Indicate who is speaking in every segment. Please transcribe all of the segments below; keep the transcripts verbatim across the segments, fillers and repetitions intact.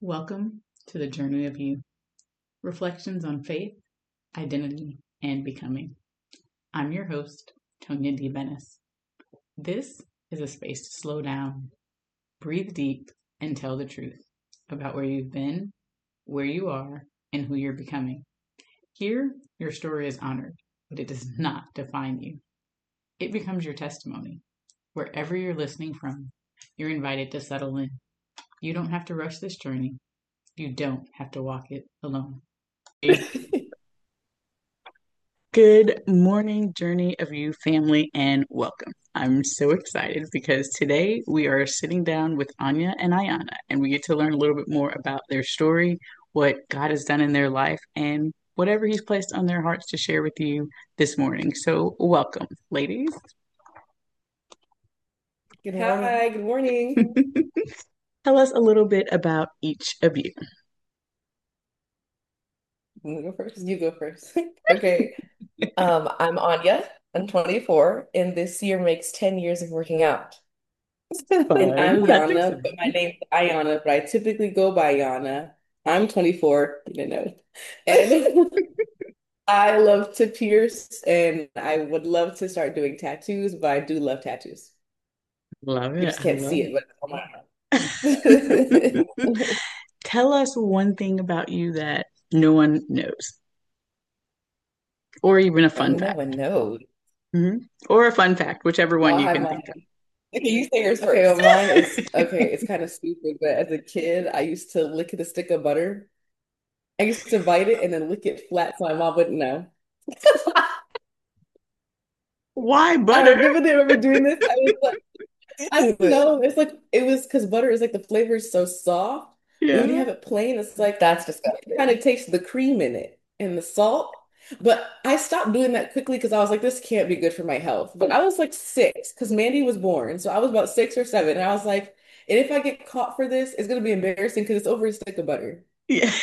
Speaker 1: Welcome to the Journey of You, reflections on faith, identity, and becoming. I'm your host, Tonya D. Bennis. This is a space to slow down, breathe deep, and tell the truth about where you've been, where you are, and who you're becoming. Here, your story is honored, but it does not define you. It becomes your testimony. Wherever you're listening from, you're invited to settle in. You don't have to rush this journey. You don't have to walk it alone. Good morning, Journey of You family, and welcome. I'm so excited because today we are sitting down with Anya and Ayana, and we get to learn a little bit more about their story, what God has done in their life, and whatever He's placed on their hearts to share with you this morning. So, welcome, ladies.
Speaker 2: Good morning. Hi, good morning.
Speaker 1: Tell us a little bit about each of you.
Speaker 2: You go first. You go first. Okay. Um, I'm Anya. I'm twenty-four, and this year makes ten years of working out. And I'm
Speaker 1: That's
Speaker 2: Yana, but my name's Ayana, but I typically go by Yana. I'm twenty-four, you know. And I love to pierce, and I would love to start doing tattoos, but I do love tattoos.
Speaker 1: Love
Speaker 2: You
Speaker 1: it.
Speaker 2: just
Speaker 1: I
Speaker 2: can't
Speaker 1: love
Speaker 2: see it, but it's on my arm.
Speaker 1: it. Tell us one thing about you that no one knows, or even a
Speaker 2: Oh,
Speaker 1: fun
Speaker 2: no one
Speaker 1: fact.
Speaker 2: knows.
Speaker 1: hmm Or a fun fact, whichever
Speaker 2: Oh,
Speaker 1: one
Speaker 2: I
Speaker 1: you
Speaker 2: have
Speaker 1: can
Speaker 2: mine.
Speaker 1: think of.
Speaker 2: Okay, you say yours Okay, well, first. Mine is okay. It's kind of stupid, but as a kid, I used to lick the stick of butter. I used to bite it and then lick it flat so my mom wouldn't know.
Speaker 1: Why
Speaker 2: I
Speaker 1: butter?
Speaker 2: remember they remember doing this. I was like, I don't know. It's like it was because butter is like the flavor is so soft. And when you
Speaker 1: Yeah.
Speaker 2: have it plain, it's like That's disgusting. Kind of tastes the cream in it and the salt. But I stopped doing that quickly because I was like, this can't be good for my health. But I was like six because Mandy was born. So I was about six or seven. And I was like, and if I get caught for this, it's gonna be embarrassing because it's over a stick of butter.
Speaker 1: Yeah.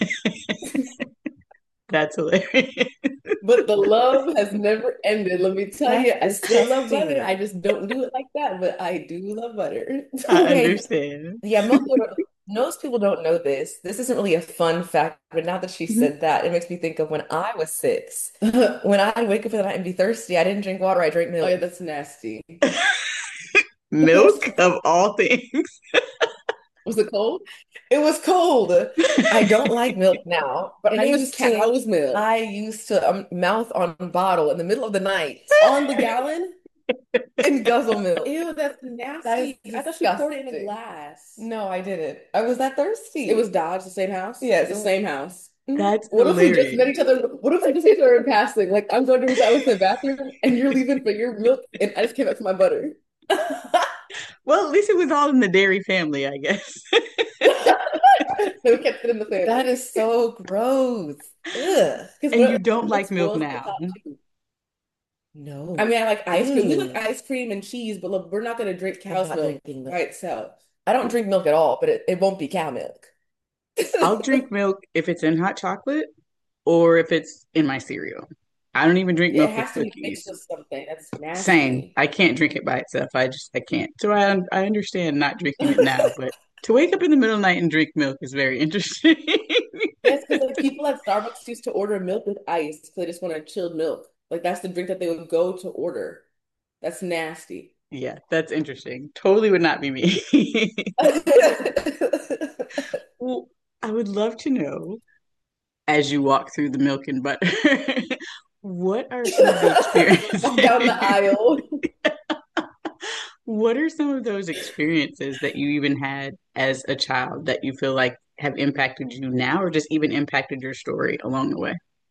Speaker 1: That's hilarious.
Speaker 2: But the love has never ended. Let me tell you, I
Speaker 3: That's
Speaker 2: still love butter.
Speaker 3: disgusting.
Speaker 2: I just don't do it like that, but I do love butter.
Speaker 1: I
Speaker 3: Okay,
Speaker 1: understand.
Speaker 3: yeah, most people don't, most people don't know this. This isn't really a fun fact, but now that she
Speaker 1: Mhm.
Speaker 3: said that, it makes me think of when I was six. When I'd wake up in the night and be thirsty, I didn't drink water, I drank
Speaker 2: Oh yeah,
Speaker 3: milk.
Speaker 2: that's nasty.
Speaker 1: Milk of all things.
Speaker 2: Was it cold? It was cold.
Speaker 3: I don't like milk now, but
Speaker 2: And
Speaker 3: I
Speaker 2: it was
Speaker 3: used to
Speaker 2: cow's milk.
Speaker 3: I used to um, mouth on bottle in the middle of the night
Speaker 2: On the gallon?
Speaker 3: and guzzle milk.
Speaker 2: Ew, that's
Speaker 3: That is
Speaker 2: nasty. I thought you poured it in a
Speaker 3: disgusting.
Speaker 2: glass.
Speaker 3: No, I didn't. I was that thirsty.
Speaker 2: It was Dodge, the same house?
Speaker 3: Yes.
Speaker 2: The same house.
Speaker 1: That's
Speaker 2: What if we just met
Speaker 1: hilarious.
Speaker 2: each other? What if we just met each other in passing? Like I'm going to reach out with the bathroom and you're leaving for your milk and I just came back for my butter.
Speaker 1: Well, at least it was all in the dairy family, I guess.
Speaker 2: So we kept it in the family.
Speaker 3: That is so gross. Ugh.
Speaker 2: Because
Speaker 1: And you
Speaker 2: what
Speaker 1: don't
Speaker 2: milk
Speaker 1: like milk
Speaker 2: spoils the
Speaker 1: now.
Speaker 2: top too. I
Speaker 3: No.
Speaker 2: mean, I like ice cream. We like
Speaker 3: Mm.
Speaker 2: ice cream and cheese, but look, we're not going to drink
Speaker 3: I'm
Speaker 2: cow's
Speaker 3: not
Speaker 2: milk
Speaker 3: drinking
Speaker 2: by
Speaker 3: milk.
Speaker 2: itself.
Speaker 3: I don't drink milk at all, but it, it won't be cow milk.
Speaker 1: I'll drink milk if it's in hot chocolate or if it's in my cereal. I don't even drink
Speaker 2: Yeah, it
Speaker 1: milk with
Speaker 2: has to be
Speaker 1: cookies.
Speaker 2: mixed with something. That's
Speaker 1: Same.
Speaker 2: nasty.
Speaker 1: I can't drink it by itself. I just I can't. So I I understand not drinking it now, but to wake up in the middle of the night and drink milk is very interesting.
Speaker 2: Yes, because like people at Starbucks used to order milk with ice because they just want a chilled milk. Like that's the drink that they would go to order. That's nasty.
Speaker 1: Yeah, that's interesting. Totally would not be me. Well, I would love to know as you walk through the milk and butter, what are some of the experiences?
Speaker 2: Walk down the aisle.
Speaker 1: What are some of those experiences that you even had as a child that you feel like have impacted you now or just even impacted your story along the way?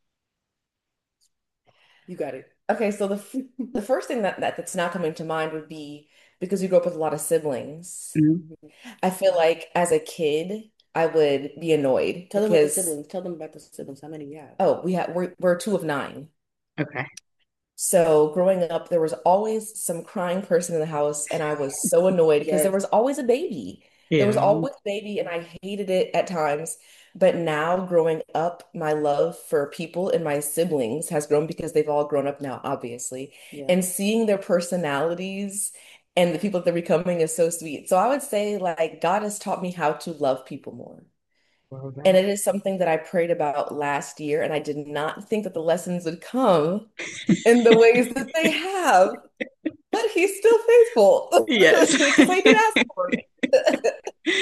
Speaker 2: You got it.
Speaker 3: Okay, so the f- the first thing that, that that's now coming to mind would be because we grew up with a lot of siblings.
Speaker 1: Mhm.
Speaker 3: I feel like as a kid, I would be annoyed
Speaker 2: Tell them about the
Speaker 3: because
Speaker 2: siblings. Tell them about the siblings. How many you have?
Speaker 3: oh, we have we're we're two of nine.
Speaker 1: Okay.
Speaker 3: So growing up, there was always some crying person in the house, and I was so annoyed because there
Speaker 2: Yes.
Speaker 3: was always a baby. There was
Speaker 1: Yeah.
Speaker 3: always a baby, and I hated it at times. But now, growing up, my love for people and my siblings has grown because they've all grown up now, obviously.
Speaker 2: Yeah.
Speaker 3: And seeing their personalities and the people that they're becoming is so sweet. So I would say, like, God has taught me how to love people more.
Speaker 1: Well,
Speaker 3: And
Speaker 1: that.
Speaker 3: it is something that I prayed about last year, and I did not think that the lessons would come in the ways that they have. But he's still faithful
Speaker 1: Yes.
Speaker 3: because I did ask for it.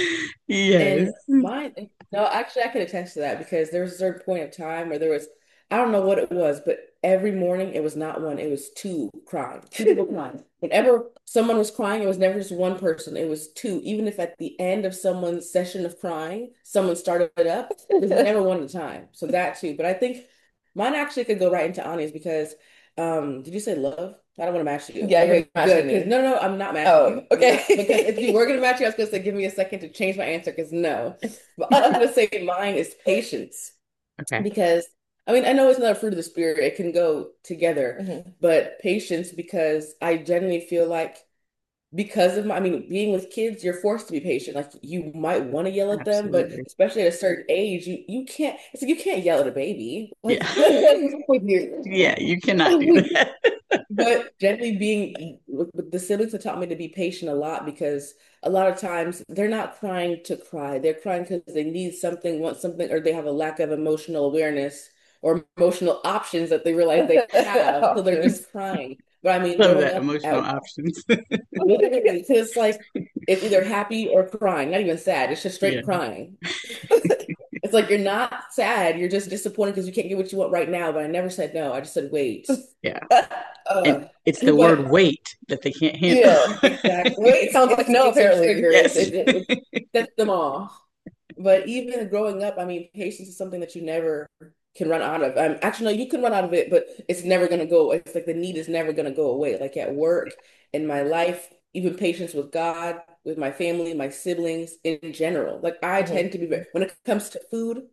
Speaker 1: Yes.
Speaker 2: And mine, no, actually, I can attest to that because there was a certain point of time where there was, I don't know what it was, but every morning it was not one, it was two crying, two people crying. Whenever someone was crying, it was never just one person, it was two. Even if at the end of someone's session of crying, someone started it up, it was never one at a time. So that too. But I think mine actually could go right into Anya's because, um, did you say love? I don't want to match you.
Speaker 3: Yeah, you're
Speaker 2: Okay, good.
Speaker 3: matching
Speaker 2: Because
Speaker 3: me.
Speaker 2: no, no, I'm not matching
Speaker 3: Oh,
Speaker 2: you. I'm
Speaker 3: okay.
Speaker 2: not, because if you were gonna match you, I was gonna say give me a second to change my answer because no. But I'm gonna say mine is patience
Speaker 1: Okay.
Speaker 2: because I mean I know it's not a fruit of the spirit, it can go together,
Speaker 3: Mhm.
Speaker 2: but patience because I genuinely feel like because of my, I mean, being with kids, you're forced to be patient. Like you might want to yell at them, but
Speaker 1: Absolutely.
Speaker 2: especially at a certain age, you you can't. It's like you can't yell at a baby. Like
Speaker 1: Yeah.
Speaker 2: what's wrong with you?
Speaker 1: Yeah, you cannot do that.
Speaker 2: But generally being with, with the siblings have taught me to be patient a lot because a lot of times they're not crying to cry. They're crying because they need something, want something, or they have a lack of emotional awareness or emotional options that they realize they have. So they're
Speaker 3: Options.
Speaker 2: just crying. But I mean,
Speaker 1: Love
Speaker 2: growing
Speaker 1: that
Speaker 2: up
Speaker 1: emotional
Speaker 2: at
Speaker 1: options.
Speaker 2: literally, because like it's either happy or crying, not even sad. It's just
Speaker 1: Yeah.
Speaker 2: straight crying. It's like you're not sad, you're just disappointed because you can't get what you want right now. But I never said no. I just said wait.
Speaker 1: Yeah.
Speaker 2: Uh,
Speaker 1: And it's the word
Speaker 2: but
Speaker 1: wait that they can't handle.
Speaker 3: Yeah.
Speaker 2: exactly.
Speaker 3: Wait,
Speaker 2: It's
Speaker 3: sounds like
Speaker 2: it's
Speaker 3: no,
Speaker 2: it's a
Speaker 3: apparently.
Speaker 2: trigger. It's
Speaker 1: Yes.
Speaker 2: it, it, it sets them off. But even growing up, I mean, patience is something that you never can run out of. Um, actually, no, you can run out of it, but it's never gonna go. It's like the need is never gonna go away. Like at work, in my life, even patience with God, with my family, my siblings, in general. Like I
Speaker 3: Mhm.
Speaker 2: tend to be very, when it comes to food,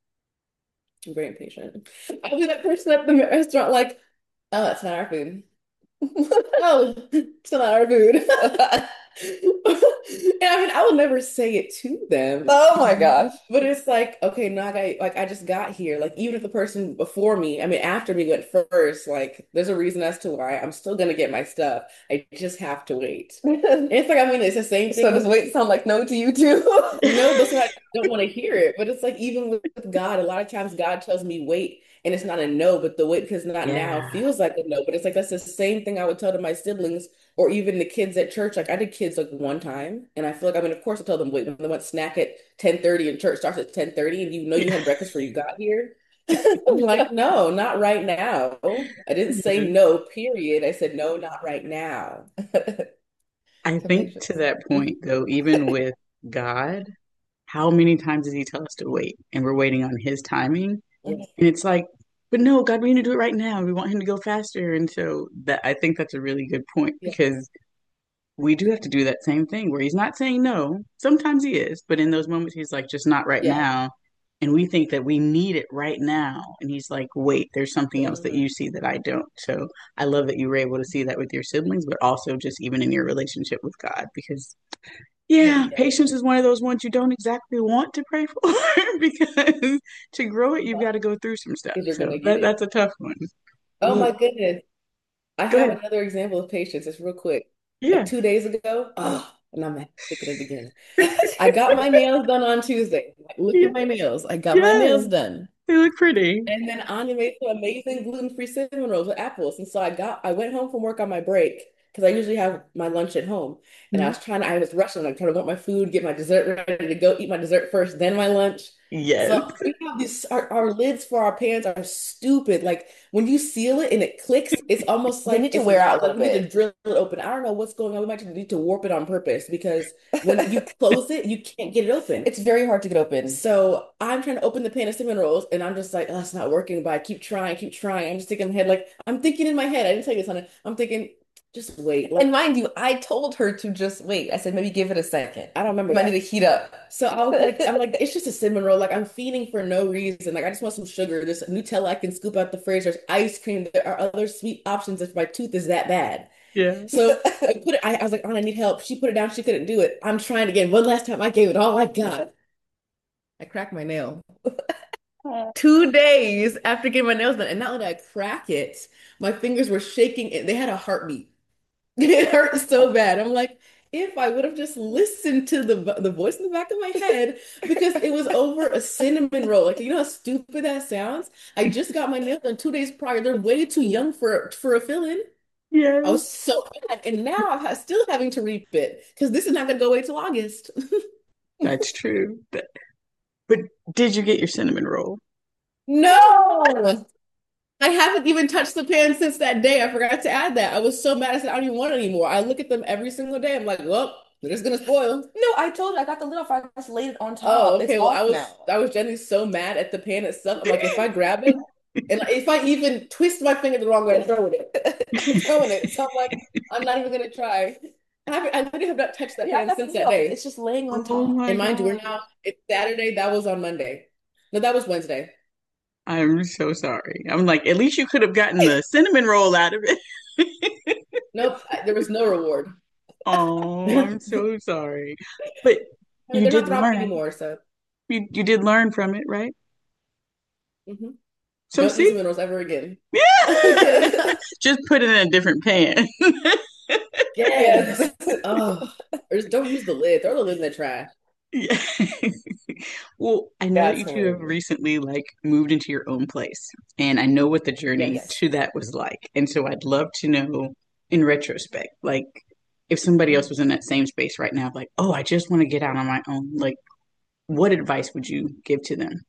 Speaker 2: I'm very impatient. I'll be that person at the restaurant, like, oh, that's not our food. Oh, it's not our food. And I mean, I would never say it to them,
Speaker 3: Oh my gosh.
Speaker 2: but it's like, okay, now I got, like I just got here. Like even if the person before me, I mean, after me went first, like there's a reason as to why I'm still gonna get my stuff. I just have to wait. And it's like, I mean, it's the same
Speaker 3: So
Speaker 2: thing
Speaker 3: does
Speaker 2: with
Speaker 3: wait sound like no to you too?
Speaker 2: no, that's why I don't want to hear it. But it's like even with God, a lot of times God tells me wait, and it's not a no, but the wait because not now
Speaker 1: Yeah.
Speaker 2: feels like a no. But it's like that's the same thing I would tell to my siblings or even the kids at church. Like I did kids like one time, and I feel like I mean, of course, I tell them wait when they want snack at ten thirty and church starts at ten thirty, and you know you
Speaker 1: Yeah.
Speaker 2: had breakfast before you got here. I'm like, no, not right now. I didn't say
Speaker 1: Yeah.
Speaker 2: no, period. I said no, not right now.
Speaker 1: I
Speaker 3: To
Speaker 1: think to
Speaker 3: patience.
Speaker 1: that point, though, even with God, how many times does he tell us to wait? And we're waiting on his timing.
Speaker 3: Mhm.
Speaker 1: And it's like, but no, God, we need to do it right now. We want him to go faster. And so that I think that's a really good point
Speaker 2: Yeah.
Speaker 1: because we do have to do that same thing where he's not saying no. Sometimes he is, but in those moments he's like, just not right
Speaker 2: Yeah.
Speaker 1: now. And we think that we need it right now. And he's like, wait, there's something else that
Speaker 2: Mhm.
Speaker 1: you see that I don't. So I love that you were able to see that with your siblings, but also just even in your relationship with God, because yeah,
Speaker 2: Yeah.
Speaker 1: patience is one of those ones you don't exactly want to pray for because to grow it, you've
Speaker 2: Yeah.
Speaker 1: got to go through some stuff.
Speaker 2: Because you're
Speaker 1: So
Speaker 2: gonna get
Speaker 1: that
Speaker 2: it.
Speaker 1: that's a tough one.
Speaker 2: Oh
Speaker 1: Ooh,
Speaker 2: my goodness. I
Speaker 1: go
Speaker 2: have
Speaker 1: ahead.
Speaker 2: another example of patience. It's real quick. Like
Speaker 1: Yeah.
Speaker 2: two days ago, oh, and I'm thinking it again. I got my nails done on Tuesday. Like, look
Speaker 1: Yeah.
Speaker 2: at my nails. I got my
Speaker 1: Yeah.
Speaker 2: nails done.
Speaker 1: They look pretty.
Speaker 2: And then Anya made some amazing gluten-free cinnamon rolls with apples. And so I got, I went home from work on my break because I usually have my lunch at home. And I
Speaker 1: Mhm.
Speaker 2: was trying to, I was rushing, like trying to want my food, get my dessert ready to go, eat my dessert first, then my lunch.
Speaker 1: Yes.
Speaker 2: So we have these, our, our lids for our pans are stupid. Like when you seal it and it clicks, it's almost
Speaker 3: They
Speaker 2: like
Speaker 3: need to
Speaker 2: it's
Speaker 3: wear out
Speaker 2: locked.
Speaker 3: a
Speaker 2: Like
Speaker 3: little
Speaker 2: we need to
Speaker 3: bit.
Speaker 2: drill it open. I don't know what's going on. We might need to warp it on purpose because when you close it, you can't get it open.
Speaker 3: It's very hard to get open.
Speaker 2: So I'm trying to open the pan of cinnamon rolls, and I'm just like, oh, it's not working. But I keep trying, keep trying. I'm just thinking in my head, like I'm thinking in my head. I didn't tell you this, honey. I'm thinking, just wait.
Speaker 3: And
Speaker 2: Like
Speaker 3: mind you, I told her to just wait. I said, maybe give it a second.
Speaker 2: I don't remember
Speaker 3: Might need
Speaker 2: that.
Speaker 3: to heat up.
Speaker 2: So I was like, I'm like, it's just a cinnamon roll. Like I'm feeding for no reason. Like I just want some sugar. There's Nutella I can scoop out the fridge. There's ice cream. There are other sweet options if my tooth is that bad.
Speaker 1: Yeah.
Speaker 2: So I put it. I, I was like, oh, I need help. She put it down. She couldn't do it. I'm trying again. One last time. I gave it all I got. I cracked my nail. Two days after getting my nails done, and not only did I crack it, my fingers were shaking and they had a heartbeat. It hurt so bad. I'm like, if I would have just listened to the the voice in the back of my head because it was over a cinnamon roll. Like, you know how stupid that sounds? I just got my nails done two days prior. They're way too young for for a fill-in. I
Speaker 1: Yes,
Speaker 2: was so mad, and now I'm ha- still having to reap it because this is not going to go away till August.
Speaker 1: that's true. But, but did you get your cinnamon roll?
Speaker 2: No, I haven't even touched the pan since that day. I forgot to add that. I was so mad. I said, I don't even want it anymore. I look at them every single day. I'm like, well, they're just gonna spoil.
Speaker 3: No, I told you I got the lid off. I just laid it on
Speaker 2: Oh,
Speaker 3: top. It's
Speaker 2: okay. Well, I
Speaker 3: off
Speaker 2: was
Speaker 3: now.
Speaker 2: I was genuinely so mad at the pan itself. I'm like, if I grab it and if I even twist my finger the wrong way, I'm throwing it. I'm throwing it. So I'm like, I'm not even gonna try. I haven't, I literally have not touched that
Speaker 3: Yeah, I
Speaker 2: pan
Speaker 3: got the
Speaker 2: since
Speaker 3: lid
Speaker 2: that
Speaker 3: off.
Speaker 2: day.
Speaker 3: It's just laying on
Speaker 1: Oh
Speaker 3: top.
Speaker 1: my
Speaker 2: And mind you, we're
Speaker 1: God.
Speaker 2: now it's Saturday. That was on Monday. No, that was Wednesday.
Speaker 1: I'm so sorry. I'm like, at least you could have gotten the cinnamon roll out of it.
Speaker 2: Nope, I, there was no reward.
Speaker 1: Oh,
Speaker 2: I
Speaker 1: I'm so sorry. But
Speaker 2: mean,
Speaker 1: you
Speaker 2: they're not
Speaker 1: did
Speaker 2: dropping
Speaker 1: learn.
Speaker 2: anymore, so
Speaker 1: You you did learn from it, right?
Speaker 2: mhm.
Speaker 1: So
Speaker 2: Don't use
Speaker 1: see?
Speaker 2: the minerals ever again.
Speaker 1: Just put it in a different pan.
Speaker 2: Yes. Oh, or just don't use the lid. Throw the lid in the trash.
Speaker 1: Yeah. Well, I know that
Speaker 3: That's
Speaker 1: you two have
Speaker 3: hilarious.
Speaker 1: recently like moved into your own place, and I know what the journey
Speaker 2: Yes.
Speaker 3: Yes.
Speaker 1: to that was like. And so I'd love to know in retrospect, like if somebody else
Speaker 2: Mhm.
Speaker 1: was in that same space right now, like, oh, I just want to get out on my own, like what advice would you give to them?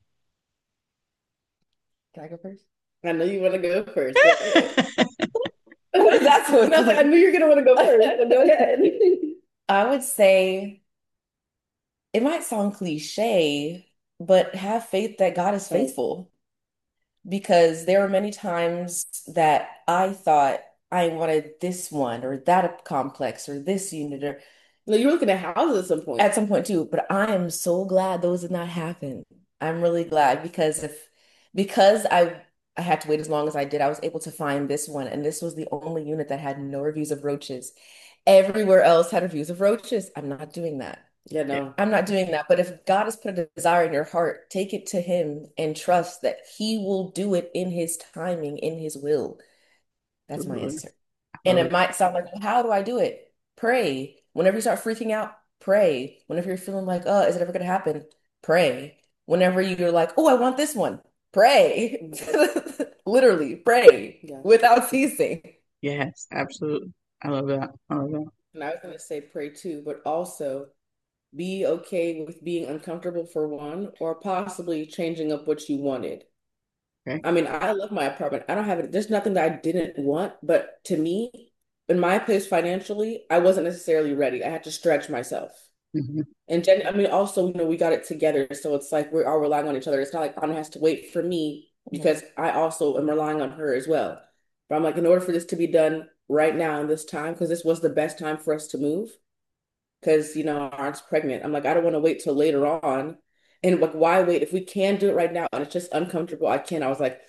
Speaker 3: Can I go first?
Speaker 2: I know you want to go first. Go ahead.
Speaker 3: That's so
Speaker 2: And I was like, I
Speaker 3: funny.
Speaker 2: knew you were gonna want to go first. So go ahead.
Speaker 3: I would say it might sound cliche, but have faith that God is faithful. Because there were many times that I thought I wanted this one or that complex or this unit or
Speaker 2: No, you were looking at houses at some point.
Speaker 3: at some point too, but I am so glad those did not happen. I'm really glad because if because I I had to wait as long as I did, I was able to find this one, and this was the only unit that had no reviews of roaches. Everywhere else had reviews of roaches. I'm not doing that.
Speaker 2: Yeah, no.
Speaker 3: I'm not doing that. But if God has put a desire in your heart, take it to Him and trust that He will do it in His timing, in His will. That's my
Speaker 1: Good.
Speaker 3: answer.
Speaker 1: I
Speaker 3: And
Speaker 1: love
Speaker 3: it might sound like, well, how do I do it? Pray. Whenever you start freaking out, pray. Whenever you're feeling like, oh, is it ever going to happen? Pray. Whenever you're like, oh, I want this one, pray. Literally, pray
Speaker 2: Yeah.
Speaker 3: without ceasing.
Speaker 1: Yes, absolutely. I love that. I love that.
Speaker 2: And I was gonna say pray too, but also be okay with being uncomfortable for one, or possibly changing up what you wanted.
Speaker 1: Okay.
Speaker 2: I mean, I love my apartment. I don't have it. There's nothing that I didn't want, but to me, in my place financially, I wasn't necessarily ready. I had to stretch myself.
Speaker 1: Hmm.
Speaker 2: And Jen, I mean, also, you know, we got it together, so it's like we are relying on each other. It's not like Anna has to wait for me
Speaker 3: Mhm.
Speaker 2: because I also am relying on her as well. But I'm like, in order for this to be done right now in this time, because this was the best time for us to move, because you know, our aunt's pregnant. I'm like, I don't want to wait till later on. And like, why wait? If we can do it right now and it's just uncomfortable, I can. I was like,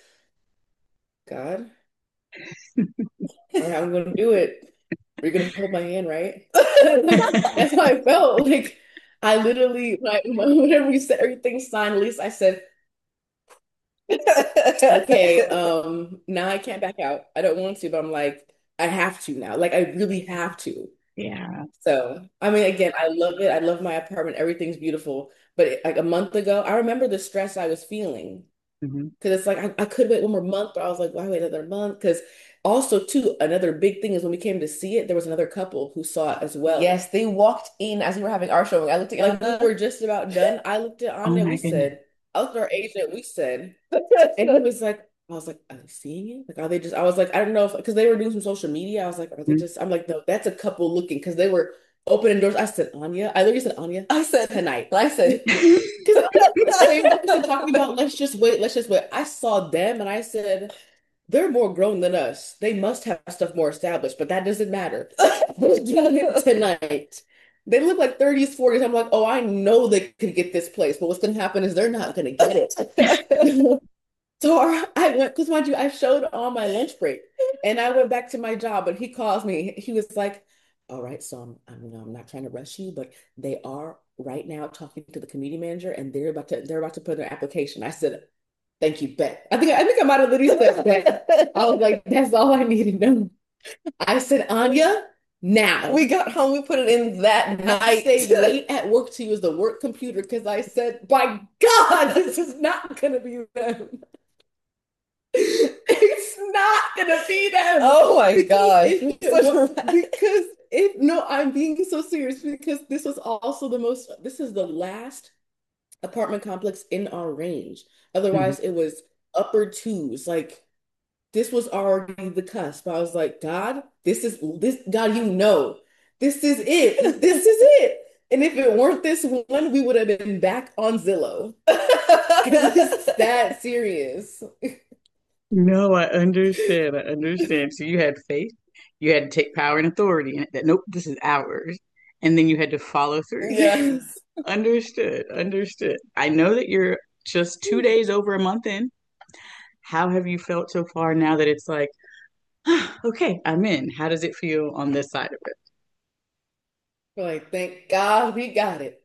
Speaker 2: God, all right, I'm gonna do it. You're gonna hold my hand, right? That's how I felt. Like I literally, like whenever we said everything signed, at least I said, okay, um, now I can't back out. I don't want to, but I'm like, I have to now. Like I really have to.
Speaker 1: Yeah.
Speaker 2: So, I mean, again, I love it. I love my apartment. Everything's beautiful. But like a month ago, I remember the stress I was feeling
Speaker 1: Hmm.
Speaker 2: because it's like I, I could wait one more month, but I was like, why wait another month? Because also, too, another big thing is when we came to see it, there was another couple who saw it as well.
Speaker 3: Yes, they walked in as we were having our showing. I looked
Speaker 2: Like we
Speaker 3: at
Speaker 2: were just about done. I looked at
Speaker 1: Oh
Speaker 2: Anya, we
Speaker 1: my goodness.
Speaker 2: said, I looked at our agent, we said, and he
Speaker 3: Anna.
Speaker 2: was like, I was like, are they seeing it? Like, are they just, I was like, I don't know if, because they were doing some social media. I was like, are they just, I'm like, no, that's a couple looking, because they were opening doors. I said, Anya, I literally said, Anya,
Speaker 3: I said,
Speaker 2: tonight.
Speaker 3: I said,
Speaker 2: Because they were talking about, let's just wait, let's just wait. I saw them and I said, they're more grown than us. They must have stuff more established, but that doesn't matter. We're doing it tonight. They look like thirties, forties. I'm like, oh, I know they could get this place, but what's going to happen is they're not going to get it. So our, I went, because mind you, I showed on my lunch break and I went back to my job and he calls me. He was like, all right, so I'm, I'm, you know, I'm not trying to rush you, but they are right now talking to the community manager and they're about to, they're about to put an application. I said, thank you, Bet. I think, I think I might have literally said that. I was like, that's all I need to know. I said, Anya, now.
Speaker 3: We got home, we put it in that
Speaker 2: I
Speaker 3: night.
Speaker 2: stayed late at work to use the work computer because I said, by God, this is not gonna be them. It's not gonna be them.
Speaker 3: Oh my
Speaker 2: Because
Speaker 3: gosh.
Speaker 2: if it
Speaker 3: So
Speaker 2: wa-
Speaker 3: dramatic.
Speaker 2: because if no, I'm being so serious because this was also the most, this is the last apartment complex in our range.
Speaker 1: Mhm.
Speaker 2: Otherwise, it was upper twos. Like this was already the cusp. I was like, God, this is this God, you know, this is it. This is it. And if it weren't this one, we would have been back on Zillow. Because it's that serious.
Speaker 1: No, I understand. I understand. So you had faith, you had to take power and authority, and that nope, this is ours. And then you had to follow through.
Speaker 3: Yes.
Speaker 1: Understood. Understood. I know that you're just two days over a month in. How have you felt so far now that it's like, okay, I'm in? How does it feel on this side of
Speaker 2: Like, thank God we got it.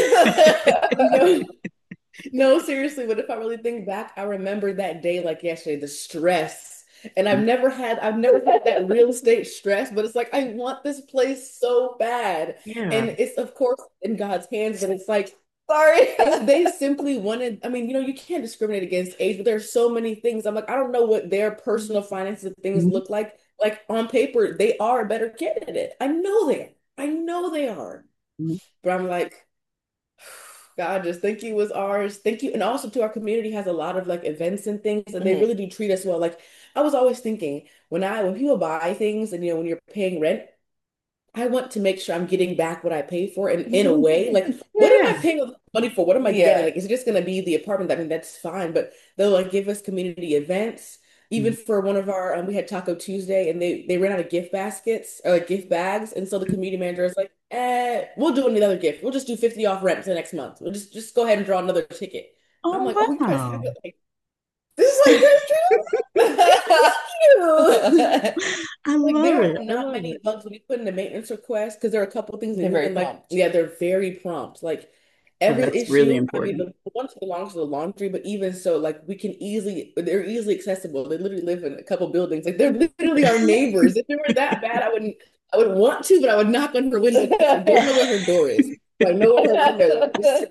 Speaker 1: it?
Speaker 2: No, no, seriously, but if I really think back, I remember that day like yesterday, the stress. And I've never had I've never had that real estate stress, but it's like I want this place so bad.
Speaker 1: Yeah.
Speaker 2: And it's of course in God's hands, but it's like
Speaker 3: Sorry.
Speaker 2: if they simply wanted, I mean, you know, you can't discriminate against age, but there's so many things. I'm like, I don't know what their personal finances and things
Speaker 1: Mhm.
Speaker 2: look like. Like on paper, they are a better candidate. I know they are. I know they are.
Speaker 1: Mhm.
Speaker 2: But I'm like, God, just thank you was ours. Thank you. And also too, our community has a lot of like events and things, and they
Speaker 3: Mhm.
Speaker 2: really do treat us well. Like I was always thinking when I when people buy things and you know when you're paying rent, I want to make sure I'm getting back what I paid for and in a way. Like, what am I
Speaker 1: Yeah.
Speaker 2: paying money for? What am I getting?
Speaker 3: Yeah.
Speaker 2: Like, is it just gonna be the apartment? I mean, that's fine, but they'll like give us community events. Even
Speaker 1: Mhm.
Speaker 2: for one of our, um, we had Taco Tuesday and they they ran out of gift baskets or like gift bags, and so the community manager is like, "Eh, we'll do another gift. We'll just do fifty off rent for the next month. We'll just just go ahead and draw another ticket." I'm
Speaker 1: Oh,
Speaker 2: like, "Oh, you guys have
Speaker 1: wow.
Speaker 2: it like this is like this too? Thank you."
Speaker 1: I
Speaker 2: Like
Speaker 1: love
Speaker 2: there
Speaker 1: it.
Speaker 2: are
Speaker 1: I
Speaker 2: not
Speaker 1: love
Speaker 2: many
Speaker 1: it.
Speaker 2: bugs when you put in a maintenance request because there are a couple of things they
Speaker 3: They're
Speaker 2: do
Speaker 3: very
Speaker 2: and like
Speaker 3: prompt.
Speaker 2: yeah they're very prompt. Like
Speaker 1: Oh,
Speaker 2: every
Speaker 1: that's really
Speaker 2: issue, I mean
Speaker 1: important.
Speaker 2: the ones that belong to the laundry, but even so, like we can easily they're easily accessible. They literally live in a couple buildings. Like they're literally our neighbors. If it were that bad, I wouldn't I would want to, but I would knock on her window. I don't know where her door is. So I know where her window is.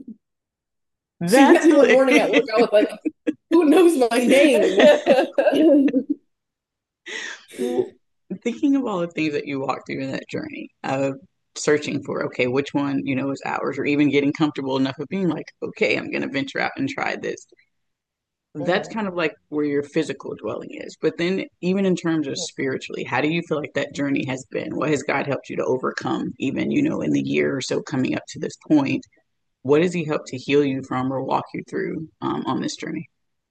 Speaker 2: She met
Speaker 1: That's
Speaker 2: me one
Speaker 1: hilarious.
Speaker 2: morning at work. I was like, who knows my name?
Speaker 1: Well, thinking of all the things that you walked through in that journey of searching for, okay, which one, you know, is ours, or even getting comfortable enough of being like, okay, I'm going to venture out and try this. That's
Speaker 3: Mhm.
Speaker 1: kind of like where your physical dwelling is. But then, even in terms of spiritually, how do you feel like that journey has been? What has God helped you to overcome, even, you know, in the year or so coming up to this point? What has He helped to heal you from or walk you through um, on this journey?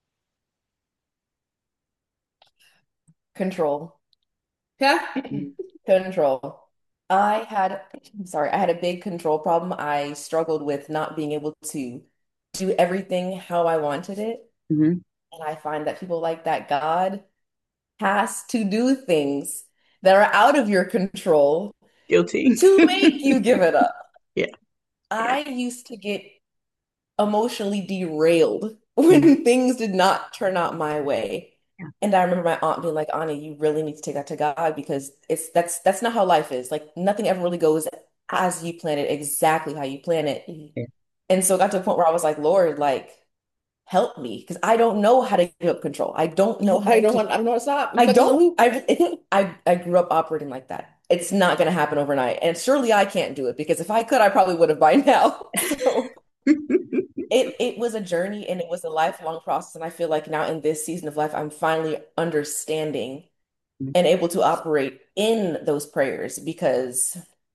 Speaker 3: Control.
Speaker 2: Yeah.
Speaker 3: Control. I had, I'm sorry, I had a big control problem. I struggled with not being able to do everything how I wanted it.
Speaker 1: Hmm.
Speaker 3: And I find that people like that, God has to do things that are out of your control
Speaker 1: Guilty.
Speaker 3: to make you give it up.
Speaker 1: Yeah. Yeah.
Speaker 3: I used to get emotionally derailed
Speaker 1: Mhm.
Speaker 3: when things did not turn out my way.
Speaker 1: Yeah.
Speaker 3: And I remember my aunt being like, Anna, you really need to take that to God because it's that's that's not how life is. Like nothing ever really goes as you plan it, exactly how you plan it.
Speaker 1: Yeah.
Speaker 3: And so it got to a point where I was like, Lord, like, help me because I don't know how to give up control. I don't know how
Speaker 2: I
Speaker 3: to
Speaker 2: don't
Speaker 3: keep
Speaker 2: want I don't know how to stop. I'm
Speaker 3: I
Speaker 2: stuck in the
Speaker 3: don't.
Speaker 2: loop.
Speaker 3: I it, I I grew up operating like that. It's not going to happen overnight, and surely I can't do it because if I could, I probably would have by now. So it it was a journey and it was a lifelong process, and I feel like now in this season of life, I'm finally understanding and able to operate in those prayers because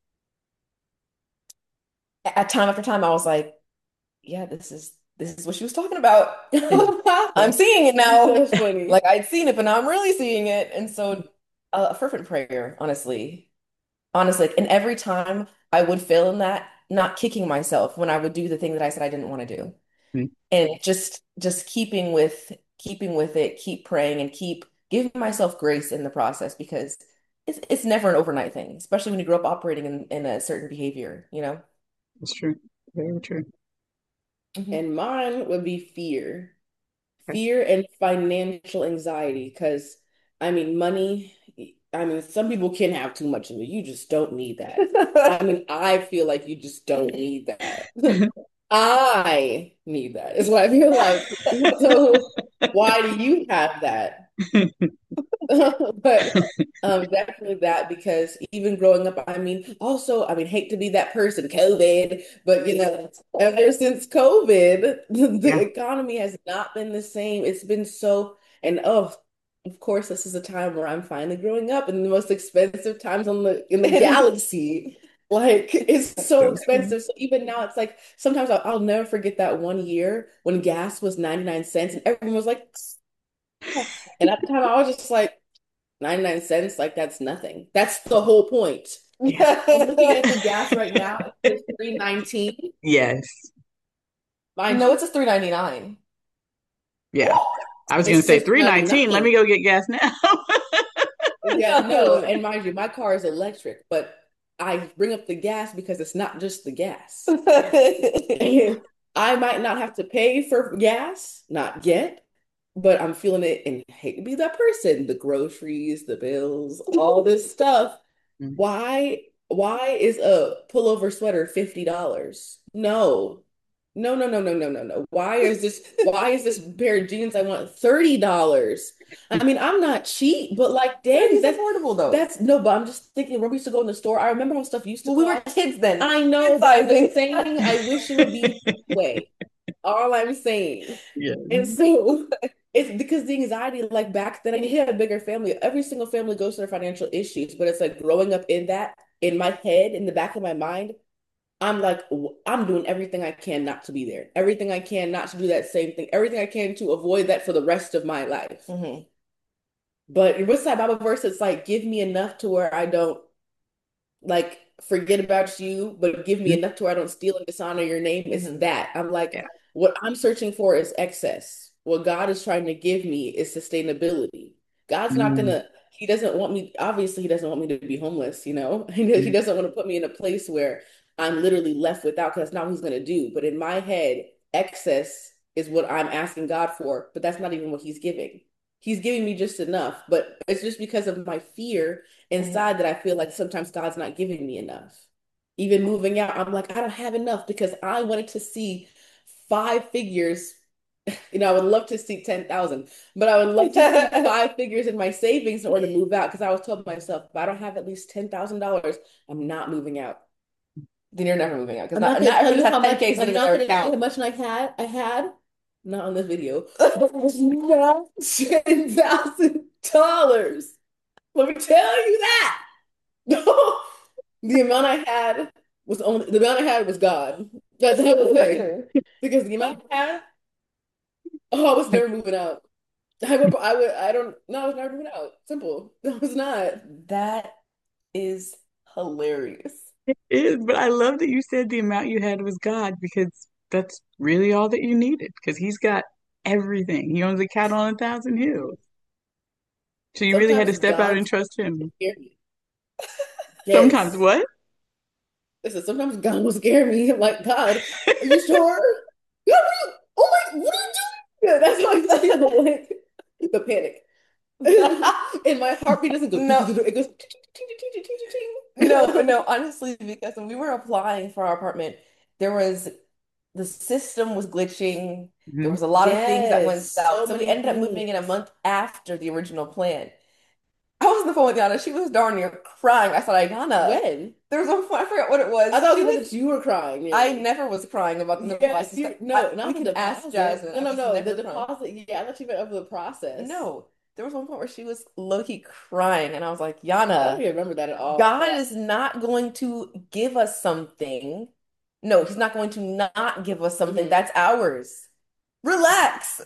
Speaker 3: at time after time, I was like, yeah, this is this is what she was talking about. I'm seeing it now.
Speaker 2: That's funny.
Speaker 3: Like I'd seen it, but now I'm really seeing it, and so uh, a fervent prayer, honestly. Honestly, and every time I would fail in that, not kicking myself when I would do the thing that I said I didn't want to do. And just just keeping with keeping with it, keep praying and keep giving myself grace in the process because it's it's never an overnight thing, especially when you grow up operating in, in a certain behavior, you know?
Speaker 1: That's true. Very true.
Speaker 3: Mhm.
Speaker 2: And mine would be fear.
Speaker 1: Okay.
Speaker 2: Fear and financial anxiety because I mean money I mean, some people can have too much of it. You just don't need that. I mean, I feel like you just don't need that. I need that, is what I feel like. So why do you have that? But um, definitely that, because even growing up, I mean, also, I mean, hate to be that person, COVID, but you know, ever since COVID, the, the
Speaker 1: Yeah.
Speaker 2: economy has not been the same. It's been so, and oh, of course, this is a time where I'm finally growing up in the most expensive times on the in the galaxy. Like it's so
Speaker 1: So true.
Speaker 2: expensive. So even now, it's like sometimes I'll, I'll never forget that one year when gas was ninety-nine cents and everyone was like, and at the time I was just like, ninety-nine cents, like that's nothing. That's the whole point.
Speaker 1: Yeah.
Speaker 2: I'm looking at the gas right now. It's three nineteen.
Speaker 1: Yes.
Speaker 2: Mind
Speaker 3: No,
Speaker 2: you,
Speaker 3: it's just three ninety-nine.
Speaker 1: Yeah. I was gonna
Speaker 2: it's
Speaker 1: say
Speaker 2: just
Speaker 1: three nineteen. Let
Speaker 2: ninety-nine.
Speaker 1: me go get gas now.
Speaker 2: Yeah, no, and mind you, my car is electric, but I bring up the gas because it's not just the gas. I might not have to pay for gas, not yet, but I'm feeling it and hate to be that person. The groceries, the bills, all this stuff.
Speaker 1: Mm.
Speaker 2: Why, why is a pullover sweater fifty dollars? No. No, no, no, no, no, no, no. Why is this, why is this pair of jeans I want thirty dollars? I mean, I'm not cheap, but like, dang,
Speaker 3: It's
Speaker 2: that's
Speaker 3: affordable though.
Speaker 2: that's no, but I'm just thinking when we used to go in the store, I remember how stuff used to
Speaker 3: Well, we were
Speaker 2: cost.
Speaker 3: kids then.
Speaker 2: I know,
Speaker 3: Kid
Speaker 2: but I'm
Speaker 3: sizing.
Speaker 2: just saying, I wish it would be that way. All I'm saying.
Speaker 1: Yeah.
Speaker 2: And so it's because the anxiety, like back then, I mean, he had a bigger family. Every single family goes through their financial issues, but it's like growing up in that, in my head, in the back of my mind, I'm like, w- I'm doing everything I can not to be there. Everything I can not to do that same thing. Everything I can to avoid that for the rest of my life.
Speaker 3: Mhm.
Speaker 2: But what's that Bible verse? It's like, give me enough to where I don't like forget about you, but give me enough to where I don't steal and dishonor your name. It's
Speaker 3: Mhm.
Speaker 2: that. I'm like,
Speaker 1: Yeah.
Speaker 2: what I'm searching for is excess. What God is trying to give me is sustainability. God's not
Speaker 1: Mm.
Speaker 2: gonna, he doesn't want me, obviously, he doesn't want me to be homeless, you know? He
Speaker 1: Mm.
Speaker 2: doesn't want to put me in a place where I'm literally left without, because that's not what he's gonna do. But in my head, excess is what I'm asking God for, but that's not even what he's giving. He's giving me just enough, but it's just because of my fear
Speaker 3: Mhm.
Speaker 2: inside that I feel like sometimes God's not giving me enough. Even moving out, I'm like, I don't have enough because I wanted to see five figures. You know, I would love to see ten thousand, but I would love to see five figures in my savings in order to move out, because I was told myself, if I don't have at least ten thousand dollars, I'm not moving out.
Speaker 3: Then you're never moving out because
Speaker 2: I'm not
Speaker 3: not,
Speaker 2: going
Speaker 3: not
Speaker 2: to tell
Speaker 3: everyone
Speaker 2: you
Speaker 3: has
Speaker 2: how much,
Speaker 3: ten K
Speaker 2: I'm
Speaker 3: sitting in
Speaker 2: not
Speaker 3: their
Speaker 2: going to tell you how
Speaker 3: account.
Speaker 2: much I had, I had, not on this video, but it was not ten thousand dollars. Let me tell you that. The amount I had was only the amount I had was God. That's how I would say. Because the amount I had, oh, I was never moving out. I would, I would, I don't, no, I was never moving out. Simple. I was not.
Speaker 3: That is hilarious.
Speaker 1: It is, but I love that you said the amount you had was God, because that's really all that you needed, because he's got everything. He owns a cattle on a thousand hills. So you really had to
Speaker 2: Sometimes
Speaker 1: step out
Speaker 2: God
Speaker 1: and trust him.
Speaker 2: scared me.
Speaker 1: Sometimes
Speaker 2: Yes.
Speaker 1: what?
Speaker 2: Listen, sometimes God will scare me. I'm like, God, are you sure? God, what are you, oh my, what are you doing? That's how I feel. Like the panic. And my heartbeat doesn't go,
Speaker 3: No,
Speaker 2: it goes,
Speaker 3: no, no, honestly, because when we were applying for our apartment, there was the system was glitching. There
Speaker 1: Mhm.
Speaker 3: was a lot of things that went
Speaker 2: yes, so
Speaker 3: south. So we
Speaker 2: many
Speaker 3: ended up moving in a
Speaker 2: things.
Speaker 3: month after the original plan. I was on the phone with Yana. She was darn near crying. I said, Yana,
Speaker 2: When?
Speaker 3: there was one point, I forgot what it
Speaker 2: I
Speaker 3: was.
Speaker 2: thought
Speaker 3: She
Speaker 2: it was
Speaker 3: was,
Speaker 2: that you were crying
Speaker 3: I
Speaker 2: nearly.
Speaker 3: never was crying about the
Speaker 2: Yes,
Speaker 3: devices.
Speaker 2: you
Speaker 3: I,
Speaker 2: no,
Speaker 3: we
Speaker 2: not the
Speaker 3: can ask
Speaker 2: deposit.
Speaker 3: Jasmine.
Speaker 2: No,
Speaker 3: I
Speaker 2: no,
Speaker 3: just
Speaker 2: no,
Speaker 3: never
Speaker 2: the
Speaker 3: cried.
Speaker 2: deposit. Yeah, I thought you meant over the process.
Speaker 3: No, there was one point where she was low-key crying, and I was like,
Speaker 2: I don't
Speaker 3: Yana,
Speaker 2: even remember that at all.
Speaker 3: God is not going to give us something. No, He's not going to not give us something
Speaker 2: Mhm.
Speaker 3: that's ours. Relax.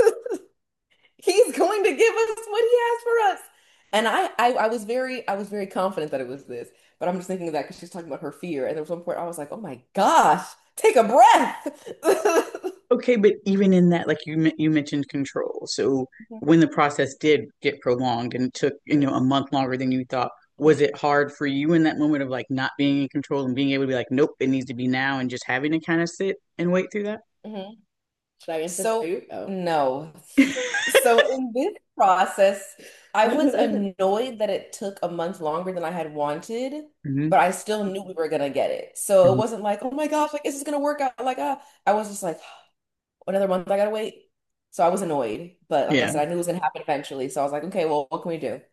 Speaker 3: He's going to give us what He has for us. And I, I, I was very, I was very confident that it was this. But I'm just thinking of that because she's talking about her fear. And there was one point I was like, oh my gosh, take a breath.
Speaker 1: Okay, but even in that, like you men- you mentioned control. So when the process did get prolonged and took, you know, a month longer than you thought, was it hard for you in that moment of like not being in control and being able to be like, nope, it needs to be now, and just having to kind of sit and wait through that?
Speaker 3: Mhm.
Speaker 2: Should I answer for
Speaker 3: So,
Speaker 2: you? Oh.
Speaker 3: no. So in this process, I was annoyed that it took a month longer than I had wanted,
Speaker 1: Hmm.
Speaker 3: but I still knew we were gonna get it. So it wasn't like, oh my gosh, like is this gonna work out? Like, ah, I was just like, another month I gotta wait. So I was annoyed, but like I
Speaker 1: Yeah.
Speaker 3: said, I knew it was gonna happen eventually. So I was like, okay, well, what can we do?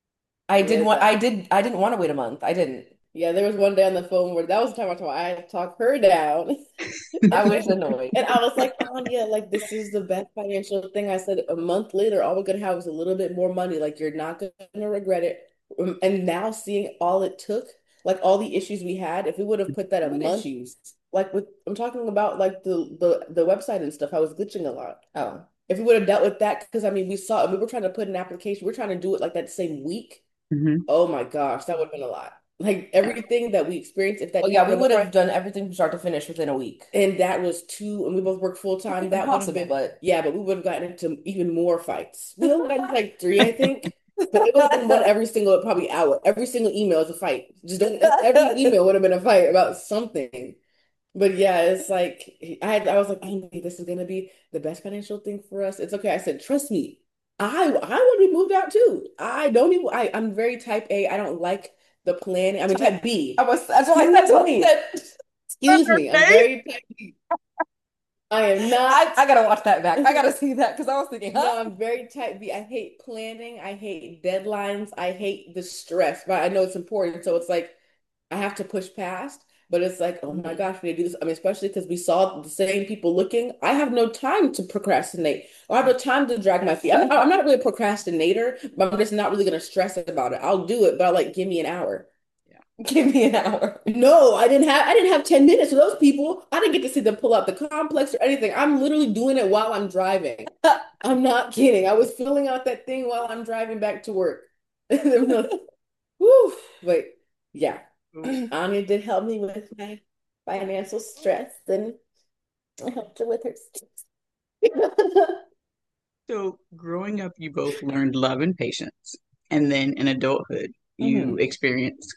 Speaker 3: I didn't
Speaker 2: Yeah,
Speaker 3: want,
Speaker 2: that,
Speaker 3: I did, I didn't want to wait a month. I didn't.
Speaker 2: yeah, there was one day on the phone where that was the time I told I had to talk her down.
Speaker 3: I was annoyed.
Speaker 2: And I was like, Anya, like this is the best financial thing. I said a month later, all we're gonna have is a little bit more money. Like you're not gonna regret it. Um, And now seeing all it took, like all the issues we had, if we would have put that a
Speaker 3: What
Speaker 2: month,
Speaker 3: issues?
Speaker 2: like with I'm talking about like the the the website and stuff, I was glitching a lot.
Speaker 3: Oh,
Speaker 2: If we would have dealt with that, because I mean we saw we were trying to put an application, we are trying to do it like that same week.
Speaker 1: Hmm.
Speaker 2: Oh my gosh, that would have been a lot. Like everything that we experienced, if
Speaker 3: oh
Speaker 2: that
Speaker 3: yeah, we
Speaker 2: happened on the
Speaker 3: would
Speaker 2: front,
Speaker 3: have done everything from start to finish within a week.
Speaker 2: and that was two, and we both work full time, that would have
Speaker 3: Impossible,
Speaker 2: been,
Speaker 3: but
Speaker 2: yeah, but we would have gotten into even more fights. We only got into like three, I think, but it would have been one every single probably hour. Every single email is a fight. Just don't, every email would have been a fight about something. But yeah, it's like I had, I was like, I know this is gonna be the best financial thing for us. It's okay. I said, trust me, I I want to be moved out too. I don't even. I I'm very type A. I don't like the planning. I mean type
Speaker 3: I
Speaker 2: B.
Speaker 3: was, that's what I,
Speaker 2: Excuse
Speaker 3: that's what I
Speaker 2: me.
Speaker 3: said.
Speaker 2: Excuse me. I'm
Speaker 1: Face.
Speaker 2: very type B. I am not.
Speaker 3: I, I gotta watch that back. I gotta see that because I was thinking, huh?
Speaker 2: No, I'm very type B. I hate planning. I hate deadlines. I hate the stress. But I know it's important, so it's like I have to push past, but it's like, oh my
Speaker 3: Mhm.
Speaker 2: gosh, we do this. I mean, especially because we saw the same people looking. I have no time to procrastinate. I have no time to drag my feet. I'm, I'm not really a procrastinator, but I'm just not really going to stress about it. I'll do it, but I'll like, give me an hour.
Speaker 3: Give me an hour.
Speaker 2: No, I didn't have I didn't have ten minutes with those people. I didn't get to see them pull out the complex or anything. I'm literally doing it while I'm driving. I'm not kidding. I was filling out that thing while I'm driving back to work. Whew. But yeah. Anya did help me with my financial stress, and I helped her with her stress.
Speaker 1: So, growing up, you both learned love and patience, and then in adulthood, you
Speaker 3: Mhm.
Speaker 1: experienced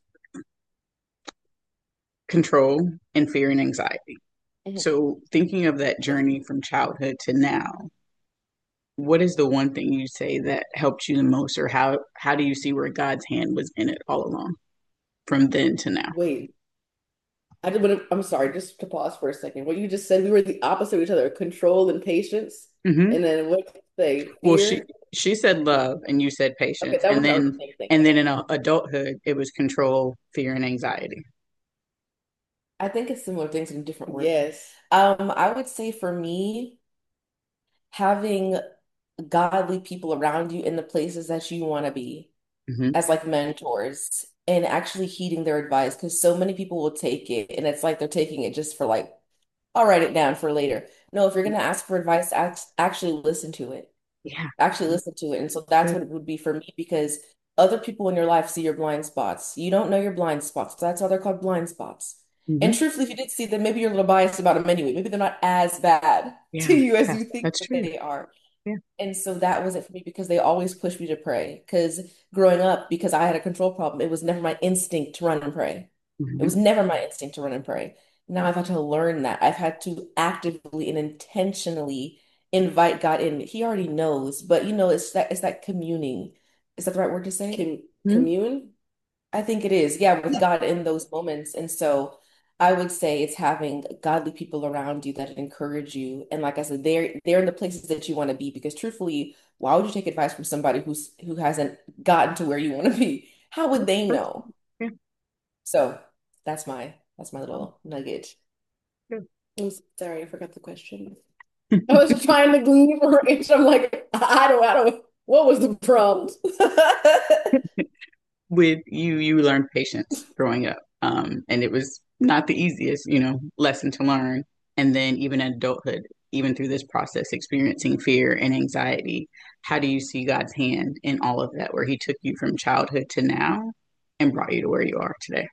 Speaker 1: control and fear and anxiety. So, thinking of that journey from childhood to now, what is the one thing you say that helped you the most, or how how do you see where God's hand was in it all along from then to now?
Speaker 2: Wait, I did want to, I'm sorry, just to pause for a second. What you just said, we were the opposite of each other, control and patience.
Speaker 1: Hmm.
Speaker 2: And then what did you say?
Speaker 1: Well, she
Speaker 2: Fear?
Speaker 1: she said love, and you said
Speaker 2: Okay,
Speaker 1: patience,
Speaker 2: that
Speaker 1: and
Speaker 2: was that was
Speaker 1: then
Speaker 2: the same thing.
Speaker 1: and then
Speaker 2: Okay.
Speaker 1: in a, adulthood, it was control, fear, and anxiety.
Speaker 3: I think it's similar things in different words.
Speaker 2: Yes.
Speaker 3: Um, I would say for me, having godly people around you in the places that you want to be
Speaker 1: Hmm.
Speaker 3: as like mentors and actually heeding their advice because so many people will take it and it's like they're taking it just for like, I'll write it down for later. No, if you're going to ask for advice, act actually listen to it.
Speaker 1: Yeah.
Speaker 3: Actually listen to it. And so that's what it would be for me because other people in your life see your blind spots. You don't know your blind spots. That's why they're called blind spots. And
Speaker 1: Hmm.
Speaker 3: truthfully, if you did see them, maybe you're a little biased about them anyway. Maybe they're not as bad to
Speaker 1: Yeah.
Speaker 3: you as
Speaker 1: Yeah.
Speaker 3: you think
Speaker 1: That's
Speaker 3: that
Speaker 1: true.
Speaker 3: they are.
Speaker 1: Yeah.
Speaker 3: And so that was it for me because they always pushed me to pray. Because growing up, because I had a control problem, it was never my instinct to run and pray. It was
Speaker 1: Hmm.
Speaker 3: never my instinct to run and pray. Now I've had to learn that. I've had to actively and intentionally invite God in. He already knows, but you know, it's that it's that communing. Is that the right word to say?
Speaker 2: Com
Speaker 1: Hmm.
Speaker 2: commune?
Speaker 3: I think it is. Yeah, with God in those moments. And so I would say it's having godly people around you that encourage you. And like I said, they're they're in the places that you want to be because truthfully, why would you take advice from somebody who's who hasn't gotten to where you want to be? How would they know?
Speaker 1: Yeah.
Speaker 3: So that's my that's my little nugget.
Speaker 2: I'm sorry, I forgot the question. I was trying to glean for her answer. I'm like, I don't, I don't, what was the prompt?
Speaker 1: With you, you learned patience growing up, um, and it was not the easiest, you know, lesson to learn. And then even in adulthood, even through this process, experiencing fear and anxiety, how do you see God's hand in all of that, where He took you from childhood to now and brought you to where you are today?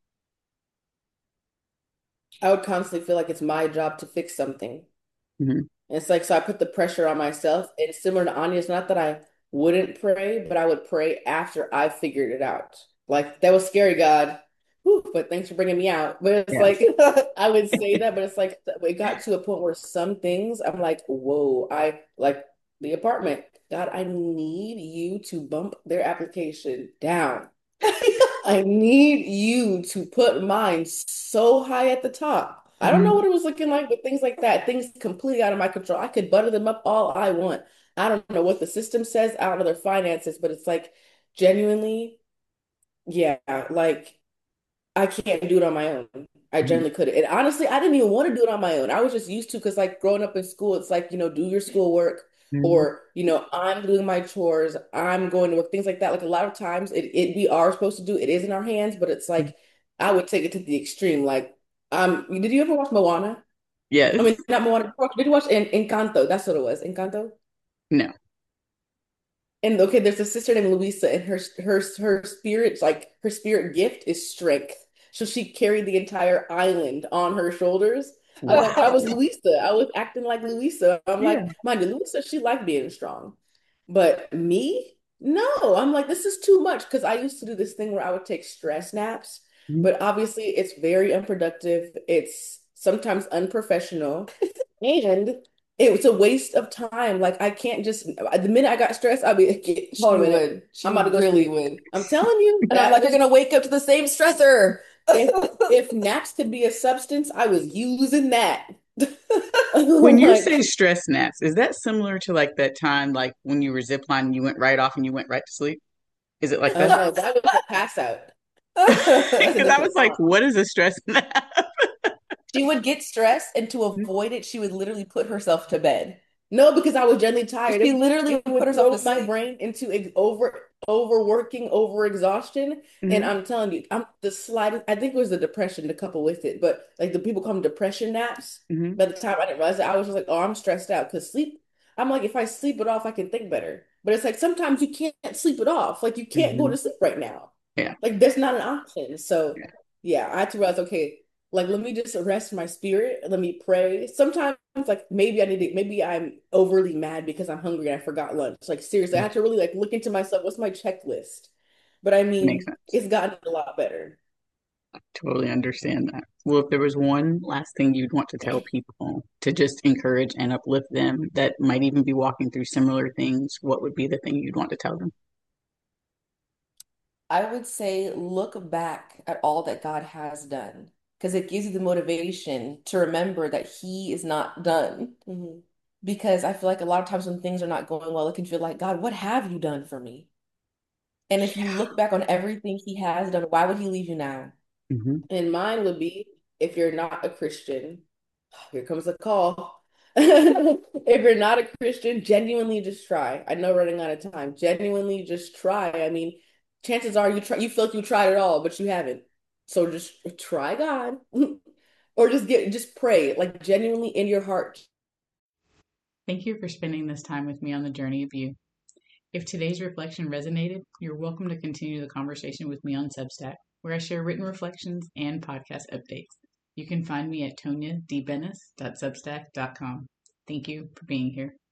Speaker 2: I would constantly feel like it's my job to fix something.
Speaker 1: Hmm.
Speaker 2: And it's like, so I put the pressure on myself. And similar to Anya, it's not that I wouldn't pray, but I would pray after I figured it out. Like, that was scary, God. Whew, but thanks for bringing me out. But it's like,
Speaker 1: Yes.
Speaker 2: I would say that, but it's like, it got to a point where some things I'm like, whoa, I like, The apartment. God, I need you to bump their application down. I need you to put mine so high at the top. I don't know
Speaker 1: Mhm.
Speaker 2: what it was looking like, but things like that, things completely out of my control. I could butter them up all I want. I don't know what the system says. I don't know their finances, but it's like genuinely, yeah, like I can't do it on my own. I
Speaker 1: Mhm.
Speaker 2: generally couldn't. And honestly, I didn't even want to do it on my own. I was just used to because like growing up in school, it's like, you know, do your schoolwork
Speaker 1: Mhm.
Speaker 2: or, you know, I'm doing my chores, I'm going to work, things like that. Like a lot of times it, it we are supposed to do it is in our hands, but it's like I would take it to the extreme. Like, um, did you ever watch Moana? I
Speaker 1: Yes.
Speaker 2: mean, not Moana. Did you watch En Encanto? That's what it was. Encanto.
Speaker 1: No.
Speaker 2: And okay, there's a sister named Luisa, and her her her spirit, like her spirit gift is strength. So she carried the entire island on her shoulders. I'm like, I was
Speaker 1: Wow.
Speaker 2: Luisa. I was acting like Luisa. I'm like,
Speaker 1: Yeah.
Speaker 2: mind you, Luisa, she liked being strong. But me, no. I'm like, this is too much because I used to do this thing where I would take stress naps,
Speaker 1: Mhm.
Speaker 2: but obviously it's very unproductive. It's sometimes unprofessional. And it was a waste of time. Like I can't just the minute I got stressed, I'll be like, hold
Speaker 3: She
Speaker 2: on a minute.
Speaker 3: would. She
Speaker 2: I'm about to go
Speaker 3: really
Speaker 2: sleep.
Speaker 3: would.
Speaker 2: I'm telling you,
Speaker 3: And I'm
Speaker 2: that
Speaker 3: like, you're
Speaker 2: was
Speaker 3: gonna wake up to the same stressor.
Speaker 2: if if naps could be a substance, I was using that.
Speaker 1: When you
Speaker 2: Like,
Speaker 1: say stress naps, is that similar to like that time, like when you were ziplining, you went right off and you went right to sleep? Is it like
Speaker 2: oh
Speaker 1: that?
Speaker 2: no, that was a pass out. That's a
Speaker 1: Because I was
Speaker 2: different
Speaker 1: like,
Speaker 2: song.
Speaker 1: what is a stress nap?
Speaker 3: She would get stressed, and to avoid it, she would literally put herself to bed.
Speaker 2: No, because I was generally tired.
Speaker 3: She
Speaker 2: It,
Speaker 3: literally
Speaker 2: it
Speaker 3: put
Speaker 2: would
Speaker 3: herself
Speaker 2: throw
Speaker 3: to
Speaker 2: my
Speaker 3: sleep.
Speaker 2: brain into ex over overworking, overexhaustion. And
Speaker 1: Mhm.
Speaker 2: I'm telling you, I'm the slightest, I think it was the depression to couple with it, but like the people call them depression naps.
Speaker 1: Mhm.
Speaker 2: By the time I didn't realize it, I was just like, oh, I'm stressed out because sleep. I'm like, if I sleep it off, I can think better. But it's like sometimes you can't sleep it off. Like you can't go
Speaker 1: Mhm.
Speaker 2: to sleep right now.
Speaker 1: Yeah.
Speaker 2: Like that's not an option. So
Speaker 1: Yeah.
Speaker 2: yeah, I had to realize, okay, like let me just rest my spirit. Let me pray. Sometimes like maybe I need to, maybe I'm overly mad because I'm hungry and I forgot lunch. Like seriously, I had to really like look into myself. What's my checklist? But I
Speaker 1: Makes
Speaker 2: mean,
Speaker 1: sense.
Speaker 2: it's gotten a lot better.
Speaker 1: Totally understand that. Well, if there was one last thing you'd want to tell people to just encourage and uplift them that might even be walking through similar things, what would be the thing you'd want to tell them?
Speaker 3: I would say look back at all that God has done because it gives you the motivation to remember that He is not done.
Speaker 2: Mhm.
Speaker 3: Because I feel like a lot of times when things are not going well, it can feel like, God, what have you done for me? And if you look back on everything He has done, why would He leave you now?
Speaker 1: Hmm.
Speaker 2: And mine would be if you're not a Christian, here comes the call. If you're not a Christian, genuinely just try. I know running out of time. Genuinely just try. I mean, chances are you try you feel like you tried it all, but you haven't. So just try God. Or just get just pray, like genuinely in your heart.
Speaker 1: Thank you for spending this time with me on the journey of you. If today's reflection resonated, you're welcome to continue the conversation with me on Substack, where I share written reflections and podcast updates. You can find me at tonya d bennis dot substack dot com. Thank you for being here.